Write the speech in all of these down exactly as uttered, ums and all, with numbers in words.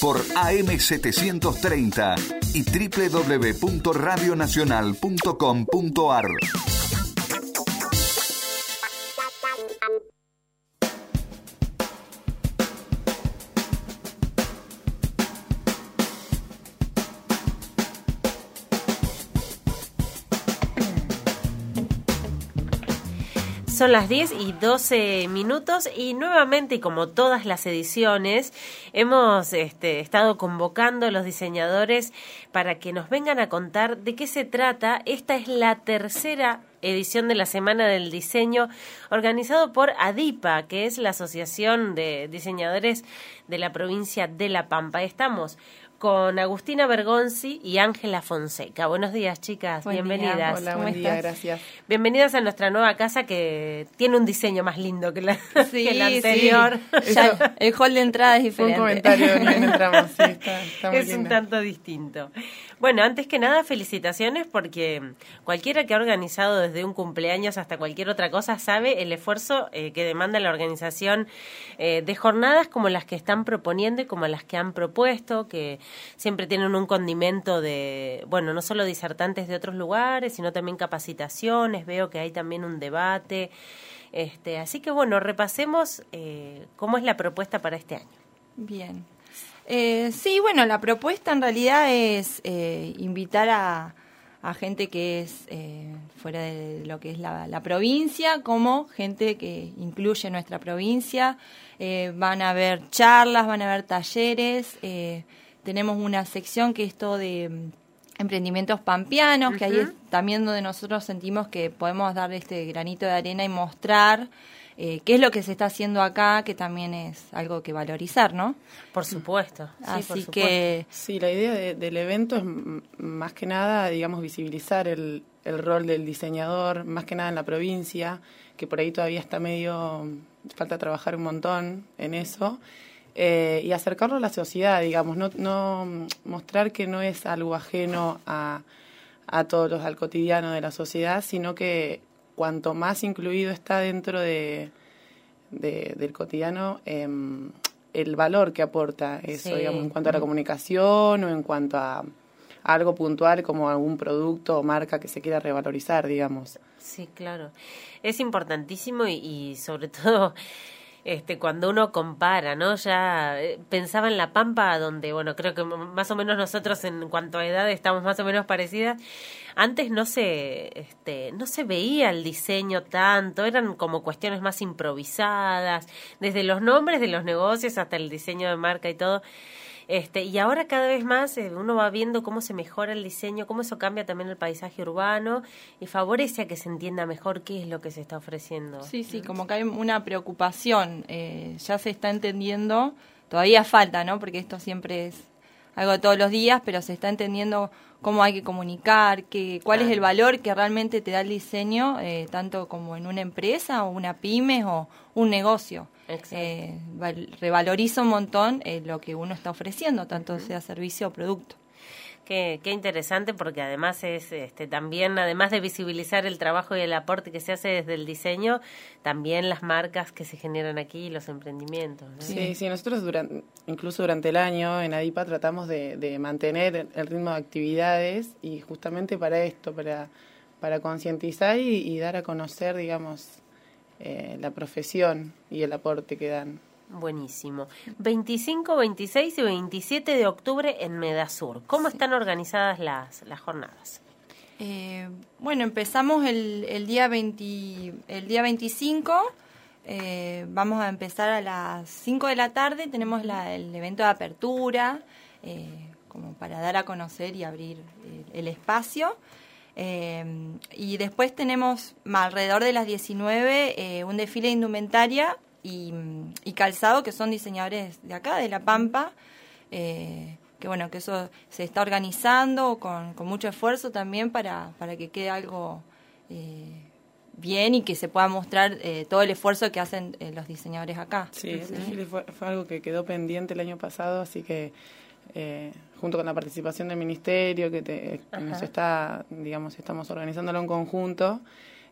por A M setecientos treinta y doble u doble u doble u punto radio nacional punto com punto a r. Son las diez y doce minutos y nuevamente, y como todas las ediciones, hemos este, estado convocando a los diseñadores para que nos vengan a contar de qué se trata. Esta es la tercera edición de la Semana del Diseño, organizado por ADIPA, que es la Asociación de Diseñadores de la provincia de La Pampa. Estamos con Agustina Bergonzi y Ángela Fonseca. Buenos días, chicas. Buen Bienvenidas. Día. Hola, buen día, estás? gracias. Bienvenidas a nuestra nueva casa, que tiene un diseño más lindo que la, sí, que la anterior. Sí. Ya, el hall de entrada es diferente. Un comentario ni entramos, sí, está, está muy Es linda. un tanto distinto. Bueno, antes que nada, felicitaciones, porque cualquiera que ha organizado desde un cumpleaños hasta cualquier otra cosa sabe el esfuerzo eh, que demanda la organización eh, de jornadas como las que están proponiendo y como las que han propuesto, que siempre tienen un condimento de, bueno, no solo disertantes de otros lugares, sino también capacitaciones. Veo que hay también un debate. Este, así que, bueno, repasemos eh, cómo es la propuesta para este año. Bien. Eh, sí, bueno, la propuesta en realidad es eh, invitar a, a gente que es eh, fuera de lo que es la, la provincia, como gente que incluye nuestra provincia. Eh, van a haber charlas, van a haber talleres. Eh, tenemos una sección que es todo de um, emprendimientos pampeanos, uh-huh. que ahí es también donde nosotros sentimos que podemos dar este granito de arena y mostrar Eh, qué es lo que se está haciendo acá, que también es algo que valorizar, ¿no? Por supuesto. Sí, Así por supuesto. que... Sí, la idea de, del evento es m- más que nada, digamos, visibilizar el, el rol del diseñador, más que nada en la provincia, que por ahí todavía está medio... falta trabajar un montón en eso, eh, y acercarlo a la sociedad, digamos, no, no mostrar que no es algo ajeno a, a todos los, al cotidiano de la sociedad, sino que cuanto más incluido está dentro de, de del cotidiano, eh, el valor que aporta eso, sí. digamos, en cuanto a la comunicación o en cuanto a, a algo puntual como algún producto o marca que se quiera revalorizar, digamos. Sí, claro. Es importantísimo y, y sobre todo... Este, cuando uno compara, ¿no? Ya eh, pensaba en La Pampa, donde, bueno, creo que más o menos nosotros en cuanto a edad estamos más o menos parecidas. Antes no se, este, no se veía el diseño tanto, eran como cuestiones más improvisadas, desde los nombres de los negocios hasta el diseño de marca y todo. Este, y ahora cada vez más eh, uno va viendo cómo se mejora el diseño, cómo eso cambia también el paisaje urbano y favorece a que se entienda mejor qué es lo que se está ofreciendo. Sí, sí, como que hay una preocupación, eh, ya se está entendiendo, todavía falta, ¿no? Porque esto siempre es algo de todos los días, pero se está entendiendo cómo hay que comunicar, que, cuál claro. es el valor que realmente te da el diseño, eh, tanto como en una empresa o una pyme o un negocio. Eh, val, revaloriza un montón eh, lo que uno está ofreciendo, tanto uh-huh. sea servicio o producto. Qué, qué interesante, porque además es este también, además de visibilizar el trabajo y el aporte que se hace desde el diseño, también las marcas que se generan aquí y los emprendimientos, ¿no? Sí, sí, nosotros durante, incluso durante el año en ADIPA tratamos de, de mantener el ritmo de actividades y justamente para esto, para, para concientizar y, y dar a conocer, digamos, eh, la profesión y el aporte que dan. Buenísimo. veinticinco, veintiséis y veintisiete de octubre en Medasur. ¿Cómo sí. están organizadas las, las jornadas? Eh, bueno, empezamos el, el, día veinte, el día veinticinco. Eh, vamos a empezar a las cinco de la tarde. Tenemos la, el evento de apertura, eh, como para dar a conocer y abrir el, el espacio. Eh, y después tenemos alrededor de las diecinueve eh, un desfile de indumentaria y, y calzado, que son diseñadores de acá, de La Pampa, eh, que bueno, que eso se está organizando con, con mucho esfuerzo también para, para que quede algo eh, bien y que se pueda mostrar eh, todo el esfuerzo que hacen eh, los diseñadores acá. Sí, el desfile fue, fue algo que quedó pendiente el año pasado, así que Eh, junto con la participación del ministerio que, te, que nos está, digamos, estamos organizándolo en conjunto.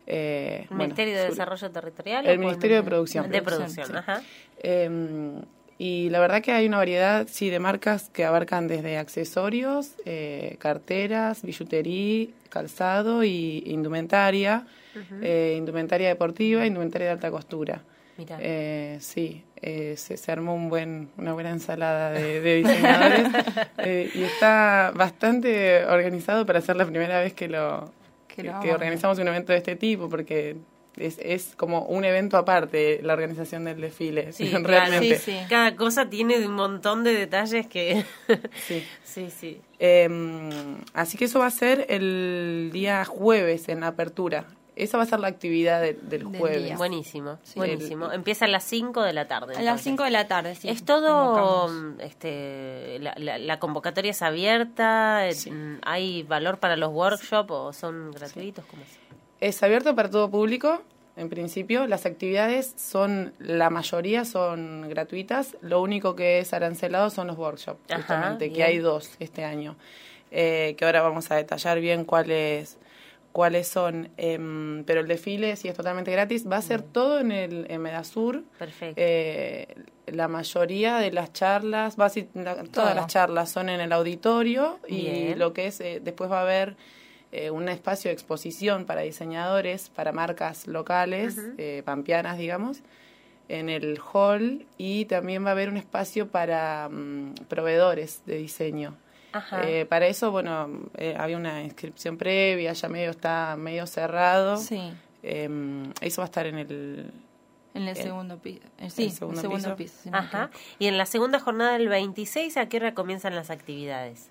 Eh, ¿El bueno, Ministerio de Desarrollo Territorial? El Ministerio de Producción. De Producción, sí. ajá. Eh, Y la verdad que hay una variedad, sí, de marcas que abarcan desde accesorios, eh, carteras, billutería, calzado y indumentaria, uh-huh. eh, indumentaria deportiva, indumentaria de alta costura. Mirá. Eh, sí, eh, se, se armó un buen, una buena ensalada de, de diseñadores eh, y está bastante organizado para ser la primera vez que lo que, que, que organizamos un evento de este tipo, porque es, es como un evento aparte la organización del desfile. Sí, realmente. Sí, sí. Cada cosa tiene un montón de detalles que... sí, sí, sí. Eh, así que eso va a ser el día jueves en la apertura. Esa va a ser la actividad de, del jueves. Del buenísimo, sí. buenísimo. Empieza a las cinco de la tarde. A entonces. las cinco de la tarde, sí. Es todo, este, la, la, la convocatoria es abierta, sí. ¿Hay valor para los workshops o son gratuitos? Sí. ¿Cómo es? Es abierto para todo público, en principio. Las actividades son, la mayoría son gratuitas. Lo único que es arancelado son los workshops, Ajá, justamente, bien. que hay dos este año. Eh, que ahora vamos a detallar bien cuáles... cuáles son, eh, pero el desfile sí es totalmente gratis, va a ser todo en el en Medasur. Perfecto. Eh, la mayoría de las charlas, va a ser, la, todas las charlas son en el auditorio. Bien. Y lo que es, eh, después va a haber eh, un espacio de exposición para diseñadores, para marcas locales, uh-huh. eh, pampeanas, digamos, en el hall, y también va a haber un espacio para um, proveedores de diseño. Eh, para eso, bueno, eh, había una inscripción previa, ya medio está medio cerrado. Sí. Eh, eso va a estar en el... En el, el segundo piso. Sí, el segundo, el segundo piso. piso si no Ajá. Y en la segunda jornada del veintiséis, ¿a qué hora comienzan las actividades?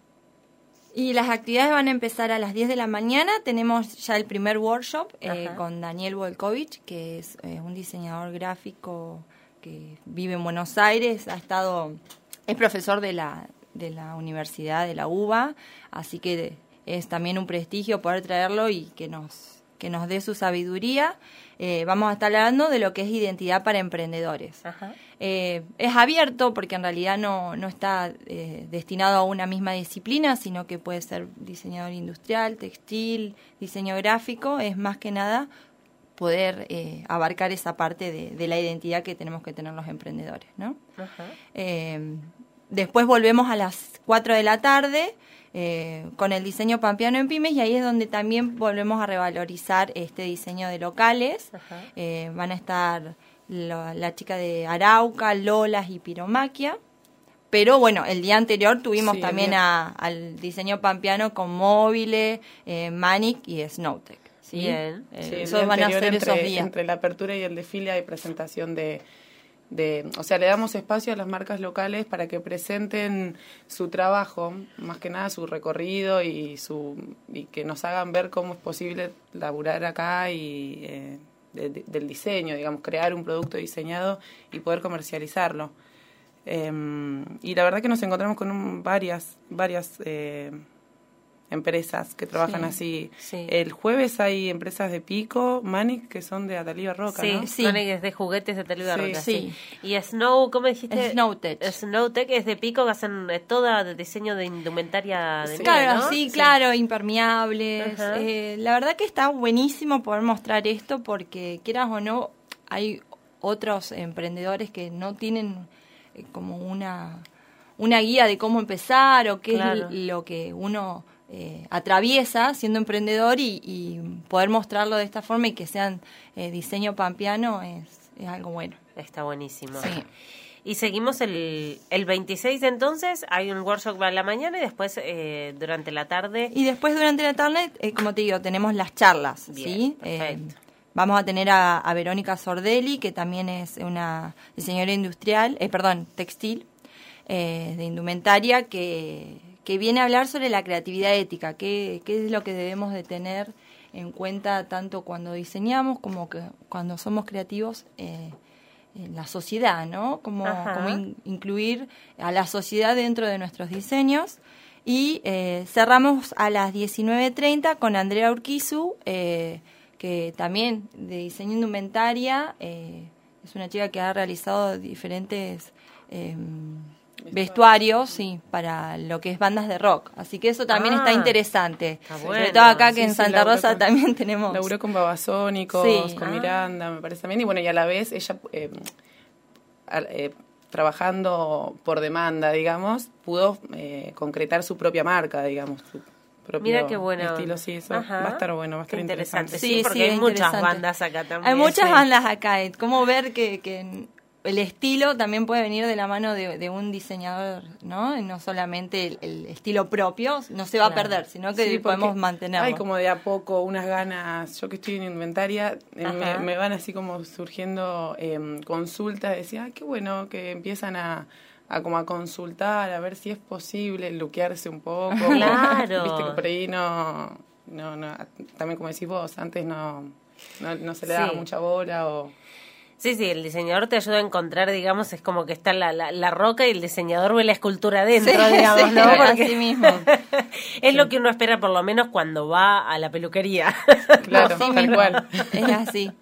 Y las actividades van a empezar a las diez de la mañana. Tenemos ya el primer workshop eh, con Daniel Volkovich, que es eh, un diseñador gráfico que vive en Buenos Aires. Ha estado... Es profesor de la... de la Universidad de la U B A, así que es también un prestigio poder traerlo y que nos que nos dé su sabiduría. Eh, vamos a estar hablando de lo que es identidad para emprendedores. Ajá. Eh, es abierto porque en realidad no, no está eh, destinado a una misma disciplina, sino que puede ser diseñador industrial, textil, diseño gráfico. Es más que nada poder eh, abarcar esa parte de, de la identidad que tenemos que tener los emprendedores, ¿no? Ajá. Eh, Después volvemos a las cuatro de la tarde eh, con el diseño pampeano en pymes, y ahí es donde también volvemos a revalorizar este diseño de locales. Eh, van a estar lo, la chica de Arauca, Lolas y Piromaquia. Pero bueno, el día anterior tuvimos sí, también a, al diseño pampeano con Móviles, eh, Manic y Snowtech. ¿sí? Bien. Eh, sí, esos van a ser entre, esos días. Entre la apertura y el desfile hay presentación de... De, o sea, le damos espacio a las marcas locales para que presenten su trabajo, más que nada su recorrido y su y que nos hagan ver cómo es posible laburar acá y eh, de, de, del diseño, digamos, crear un producto diseñado y poder comercializarlo. Eh, y la verdad que nos encontramos con un, varias varias eh, empresas que trabajan sí, así. Sí. El jueves hay empresas de Pico, Manic, que son de Ataliba Roca, sí, ¿no? Sí, Manic es de juguetes de Ataliba sí, Roca, sí. sí. Y Snow, ¿cómo dijiste? Snowtech. Snowtech es de Pico, que hacen toda de diseño de indumentaria de sí, Claro, nieve, ¿no? sí, sí, claro, impermeables. Eh, la verdad que está buenísimo poder mostrar esto porque, quieras o no, hay otros emprendedores que no tienen eh, como una, una guía de cómo empezar o qué claro. es lo que uno... Eh, atraviesa siendo emprendedor y, y poder mostrarlo de esta forma y que sean eh, diseño pampeano es, es algo bueno. Está buenísimo. Sí. Y seguimos el, el veintiséis entonces, hay un workshop para la mañana y después eh, durante la tarde. Y después durante la tarde, eh, como te digo, tenemos las charlas. Bien, ¿sí? perfecto. Eh, vamos a tener a, a Verónica Sordelli, que también es una diseñadora industrial, eh, perdón, textil, eh, de indumentaria, que... que viene a hablar sobre la creatividad ética, qué, qué es lo que debemos de tener en cuenta tanto cuando diseñamos como que cuando somos creativos eh, en la sociedad, ¿no? Como, como in, incluir a la sociedad dentro de nuestros diseños. Y eh, cerramos a las diecinueve treinta con Andrea Urquizu, eh, que también de diseño indumentaria, eh, es una chica que ha realizado diferentes... Eh, vestuarios, sí, para lo que es bandas de rock. Así que eso también ah, está interesante. Está bueno. Sobre todo acá que sí, en sí, Santa Rosa con, también tenemos... Laburó con Babasónicos, sí. con ah. Miranda, me parece también. Y bueno, y a la vez ella... Eh, eh, trabajando por demanda, digamos, pudo eh, concretar su propia marca, digamos, su propio Mira qué bueno estilo. Sí, eso Ajá. va a estar bueno, va a estar Qué interesante. interesante. Sí, sí, porque sí, hay muchas interesante. bandas acá también. Hay muchas Sí. bandas acá. Es como ver que, que el estilo también puede venir de la mano de, de un diseñador, ¿no? Y no solamente el, el estilo propio, no se va Claro. a perder, sino que Sí, porque podemos mantenerlo. hay como de a poco unas ganas, yo que estoy en inventaria, eh, me, Ajá. me van así como surgiendo eh, consultas, decía, ay, qué bueno que empiezan a, a como a consultar, a ver si es posible luquearse un poco. Claro. Viste que por ahí no, no, no, también como decís vos, antes no, no, no se le daba Sí. mucha bola o... Sí, sí, el diseñador te ayuda a encontrar, digamos, es como que está la, la, la roca y el diseñador ve la escultura adentro, Sí, digamos, sí, ¿no? Porque así mismo. es lo que uno espera por lo menos cuando va a la peluquería. Claro, Así tal mismo. cual. Es así.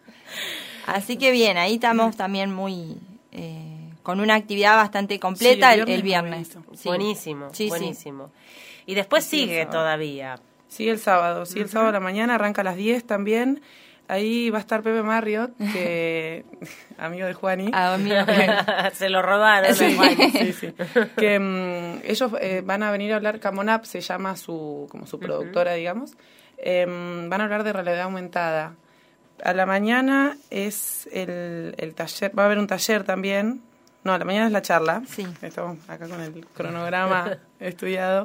Así que bien, ahí estamos también muy... eh, con una actividad bastante completa Sí, el, el el viernes viernes. Sí. Buenísimo, Sí, sí. buenísimo. Y después Sí, el sigue sábado. todavía. Sí, el sábado, sí, el sábado a la mañana, arranca a las diez también. Ahí va a estar Pepe Marriott, que amigo de Juani. Ah, mira. Se lo robaron. Sí, Juan. sí, sí. Que mm, ellos eh, van a venir a hablar, Camonap se llama su como su productora, digamos. Eh, van a hablar de realidad aumentada. A la mañana es el, el taller, va a haber un taller también. No, a la mañana es la charla. Sí. Estamos acá con el cronograma estudiado.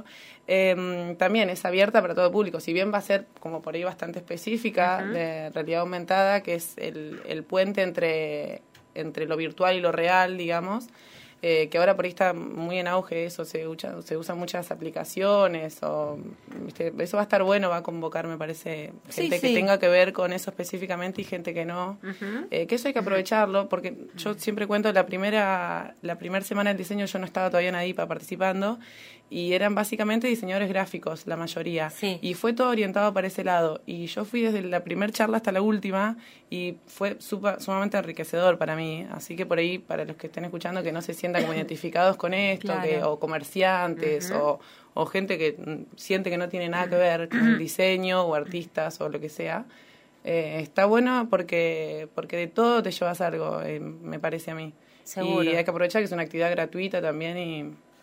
Eh, también es abierta para todo público, si bien va a ser como por ahí bastante específica, Ujú. de realidad aumentada, que es el, el puente entre, entre lo virtual y lo real, digamos, eh, que ahora por ahí está muy en auge eso, se, usa, se usan muchas aplicaciones, o, ¿viste? Eso va a estar bueno, va a convocar, me parece, Sí, gente que sí. tenga que ver con eso específicamente y gente que no. Ujú. Eh, que eso hay que aprovecharlo, porque yo siempre cuento, la primera la primera semana del diseño yo no estaba todavía en ADIPA participando, y eran básicamente diseñadores gráficos, la mayoría. Sí. Y fue todo orientado para ese lado. Y yo fui desde la primera charla hasta la última, y fue supa, sumamente enriquecedor para mí. Así que por ahí, para los que estén escuchando, que no se sientan como identificados con esto, Claro. que, o comerciantes, Ujú. o, o gente que mm, siente que no tiene nada que ver con el diseño, o artistas, o lo que sea. Eh, está bueno porque porque de todo te llevas algo, eh, me parece a mí. Seguro. Y hay que aprovechar que es una actividad gratuita también y,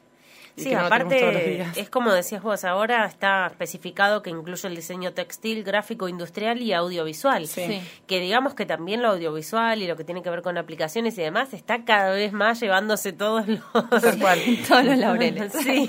y Sí, que no la tenemos todos los aparte días. es como decías vos, ahora está especificado que incluye el diseño textil, gráfico, industrial y audiovisual. Sí. Sí. Que digamos que también lo audiovisual y lo que tiene que ver con aplicaciones y demás está cada vez más llevándose todos los... Tal cual. Todos los laureles. Sí.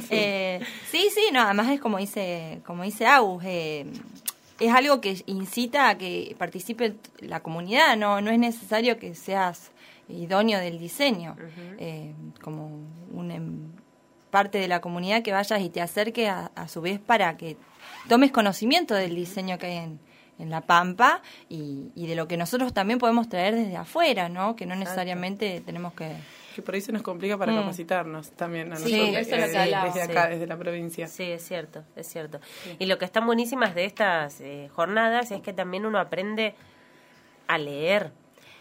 Eh, sí, sí, no, además es como dice, como dice Agus, eh, es algo que incita a que participe la comunidad, no, no es necesario que seas idóneo del diseño, eh, como un em, parte de la comunidad que vayas y te acerque a, a su vez para que tomes conocimiento del diseño que hay en, en La Pampa y, y de lo que nosotros también podemos traer desde afuera, ¿no? Que no necesariamente tenemos que... Que por ahí se nos complica para Mm. capacitarnos también a Sí, nosotros, eso es lo que eh, hablaba. desde acá, Sí. desde la provincia. Sí, es cierto, es cierto. Y lo que están buenísimas de estas eh, jornadas es que también uno aprende a leer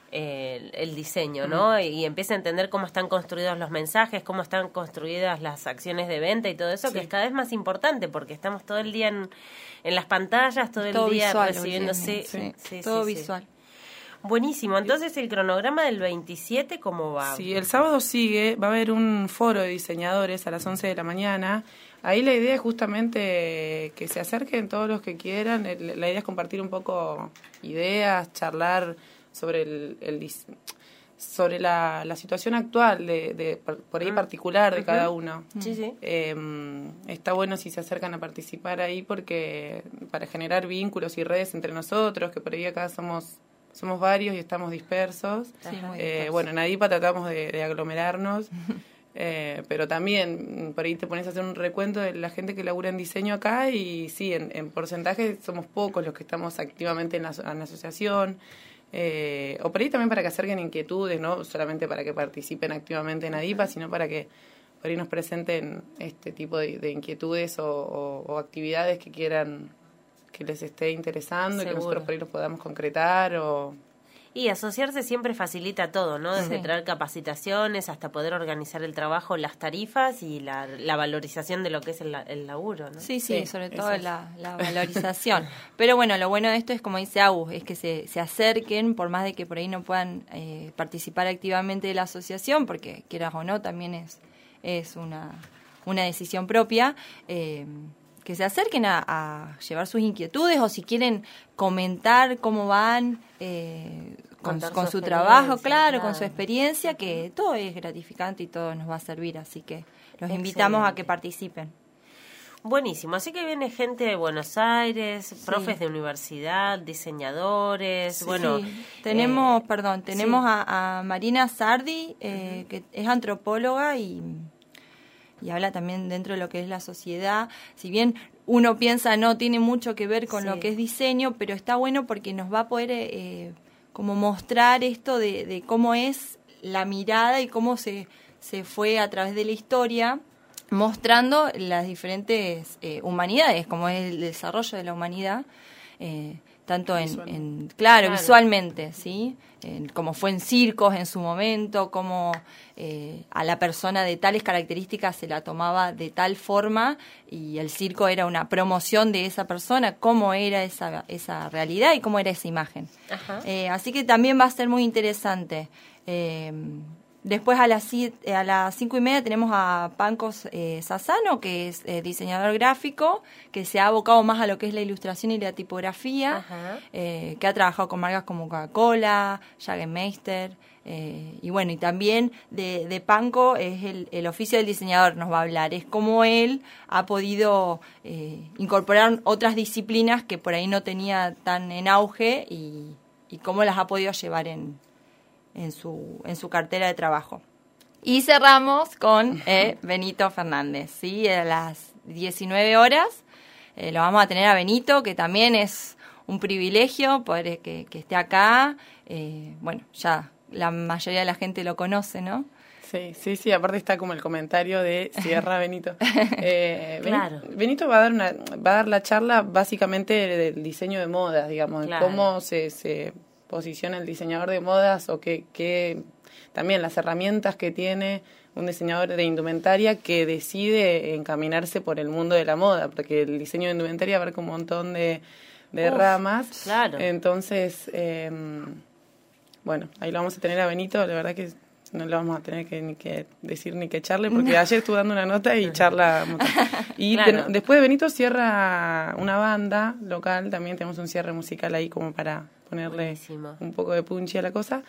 eh, el, el diseño, ¿no? Y, y empieza a entender cómo están construidos los mensajes, cómo están construidas las acciones de venta y todo eso, Sí. que es cada vez más importante porque estamos todo el día en, en las pantallas, todo el todo día visual, recibiendo... sí, Sí, sí, sí, todo sí, sí. visual. Buenísimo. Entonces, ¿el cronograma del veintisiete cómo va? Sí, el sábado sigue, va a haber un foro de diseñadores a las once de la mañana. Ahí la idea es justamente que se acerquen todos los que quieran. El- La idea es compartir un poco ideas, charlar sobre el, el dis- sobre la, la situación actual, de, de por por ahí particular de cada uno. Sí, sí. Eh, está bueno si se acercan a participar ahí porque para generar vínculos y redes entre nosotros, que por ahí acá somos somos varios y estamos dispersos. Sí, muy Eh, dispersos. bueno, en ADIPA tratamos de, de aglomerarnos, eh, pero también mm, por ahí te pones a hacer un recuento de la gente que labura en diseño acá y sí, en, en porcentaje somos pocos los que estamos activamente en la, aso- en la asociación. Eh, o por ahí también para que acerquen inquietudes, no solamente para que participen activamente en ADIPA, sino para que por ahí nos presenten este tipo de, de inquietudes o, o- o actividades que quieran que les esté interesando y que Seguro. nosotros por ahí los podamos concretar o... Y asociarse siempre facilita todo, ¿no? Desde Sí. traer capacitaciones hasta poder organizar el trabajo, las tarifas y la, la valorización de lo que es el, el laburo, ¿no? Sí, sí, Sí, sobre eso todo es. la, la valorización. Pero bueno, lo bueno de esto es, como dice Agus, es que se, se acerquen, por más de que por ahí no puedan eh, participar activamente de la asociación, porque quieras o no, también es, es una, una decisión propia, eh, que se acerquen a, a llevar sus inquietudes o si quieren comentar cómo van eh, con, Contar con su su trabajo, experiencia, claro, claro. con su experiencia, que todo es gratificante y todo nos va a servir, así que los invitamos a que Excelente. participen. Buenísimo, así que viene gente de Buenos Aires, profes de universidad, diseñadores, bueno... Sí, tenemos, eh, perdón, tenemos sí. a, a Marina Sardi, eh, que es antropóloga y, y habla también dentro de lo que es la sociedad. Si bien uno piensa no tiene mucho que ver con Sí. lo que es diseño, pero está bueno porque nos va a poder eh, como mostrar esto de, de cómo es la mirada y cómo se, se fue a través de la historia mostrando las diferentes eh, humanidades, como es el desarrollo de la humanidad, eh, tanto en, en claro, Claro. visualmente, ¿sí? En, como fue en circos en su momento, como eh, a la persona de tales características se la tomaba de tal forma y el circo era una promoción de esa persona, cómo era esa, esa realidad y cómo era esa imagen. Ajá. Eh, así que también va a ser muy interesante. Eh, Después a las, si- a las cinco y media tenemos a Pancos eh, Sassano, que es eh, diseñador gráfico, que se ha abocado más a lo que es la ilustración y la tipografía, Ajá. eh, que ha trabajado con marcas como Coca-Cola, Jagermeister, eh, y bueno, y también de, de Panco es el, el oficio del diseñador, nos va a hablar, es cómo él ha podido eh, incorporar otras disciplinas que por ahí no tenía tan en auge y, y cómo las ha podido llevar en en su en su cartera de trabajo. Y cerramos con eh, Benito Fernández, ¿sí? A las diecinueve horas eh, lo vamos a tener a Benito, que también es un privilegio poder que, que esté acá. Eh, bueno, ya la mayoría de la gente lo conoce, ¿no? Sí, sí, sí, aparte está como el comentario de Sierra Benito. Eh, Beni- Claro. Benito va a dar una, va a dar la charla básicamente del diseño de modas, digamos, de Claro. cómo se, se posiciona el diseñador de modas o qué, qué también las herramientas que tiene un diseñador de indumentaria que decide encaminarse por el mundo de la moda, porque el diseño de indumentaria abarca un montón de, de Uf, ramas. claro. Entonces, eh, bueno, ahí lo vamos a tener a Benito, la verdad que no le vamos a tener que ni que decir ni que charle, porque ayer estuve dando una nota y charla. un montón. Y Claro. ten- después de Benito cierra una banda local, también tenemos un cierre musical ahí como para ponerle Buenísimo. un poco de punchy a la cosa.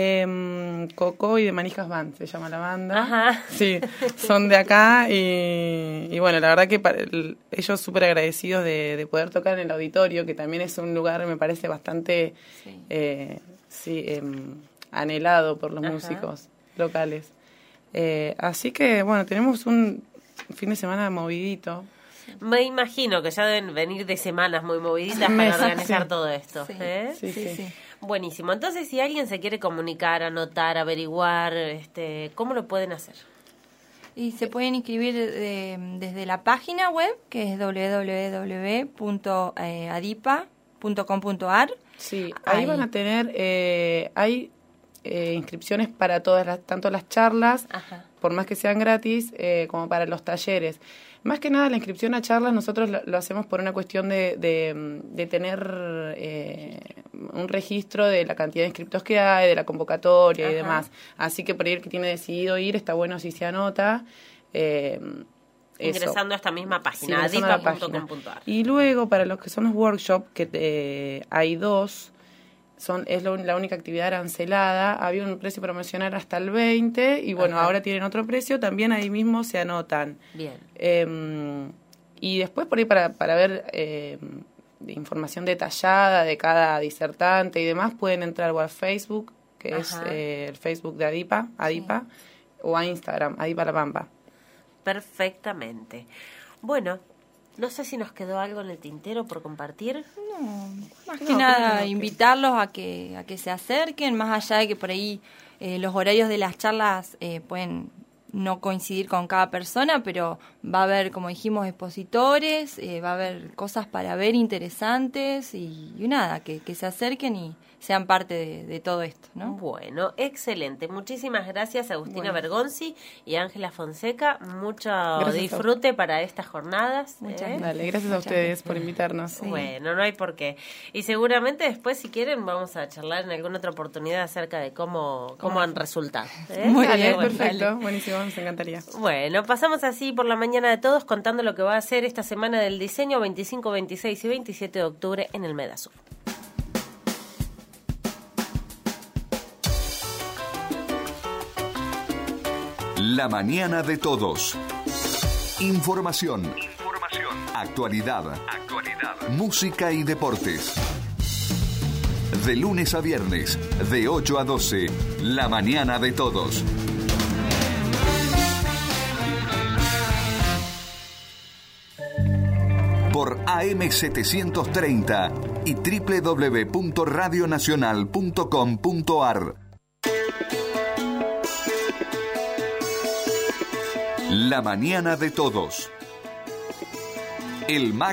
Eh, Coco y de Manijas Band se llama la banda. Ajá. Sí, son de acá y, y bueno, la verdad que para el- ellos súper agradecidos de, de poder tocar en el auditorio, que también es un lugar, me parece, bastante Sí. eh, sí, em, anhelado por los Ajá. músicos locales. Eh, así que, bueno, tenemos un fin de semana movidito. Me imagino que ya deben venir de semanas muy moviditas para Meses, organizar sí. todo esto. Sí. ¿eh? Sí, Sí, sí. sí. Buenísimo. Entonces, si alguien se quiere comunicar, anotar, averiguar, este, ¿cómo lo pueden hacer? Y se pueden inscribir eh, desde la página web, que es doble u doble u doble u punto adipa punto com punto a r. Sí, ahí, Ahí. van a tener, eh, hay eh, inscripciones para todas las, tanto las charlas, Ajá. por más que sean gratis, eh, como para los talleres. Más que nada la inscripción a charlas nosotros lo, lo hacemos por una cuestión de, de, de tener eh, un registro de la cantidad de inscriptos que hay, de la convocatoria y Ajá. demás. Así que por ahí el que tiene decidido ir, está bueno si se anota. Eh, eso. Ingresando a esta misma Sí, página, ingresando a la adipa punto com página. punto a r. Y luego, para los que son los workshops, que eh, hay dos, son es lo- la única actividad arancelada. Había un precio promocional hasta el veinte y bueno, Ajá. ahora tienen otro precio. También ahí mismo se anotan. Bien. Eh, y después por ahí para, para ver eh, información detallada de cada disertante y demás, pueden entrar o a Facebook, que es Ajá. eh, el Facebook de Adipa, Adipa, o a Instagram, Adipa La Pampa. Perfectamente. Bueno, no sé si nos quedó algo en el tintero por compartir. No, más que No, nada creo que- invitarlos a que a que se acerquen, más allá de que por ahí eh, los horarios de las charlas eh, pueden no coincidir con cada persona, pero va a haber, como dijimos, expositores, eh, va a haber cosas para ver interesantes y, y nada, que, que se acerquen y sean parte de, de todo esto, ¿no? Bueno, excelente. Muchísimas gracias, Agustina Bueno. Bergonzi y Ángela Fonseca. Mucho Gracias disfrute a... para estas jornadas. Muchas ¿eh? gracias. Dale, gracias a Muchas ustedes gracias. por invitarnos. Sí. Bueno, no hay por qué. Y seguramente después, si quieren, vamos a charlar en alguna otra oportunidad acerca de cómo, cómo han resultado. ¿eh? Muy Dale, bien, perfecto, dale. buenísimo, nos encantaría. Bueno, pasamos así por la mañana de todos contando lo que va a ser esta semana del diseño veinticinco, veintiséis y veintisiete de octubre en el Medasur. La mañana de todos. Información. Información. Actualidad. Actualidad. Música y deportes. De lunes a viernes, de ocho a doce, La mañana de todos. Por A M setecientos treinta y doble u doble u doble u punto radio nacional punto com punto a r. La mañana de todos. El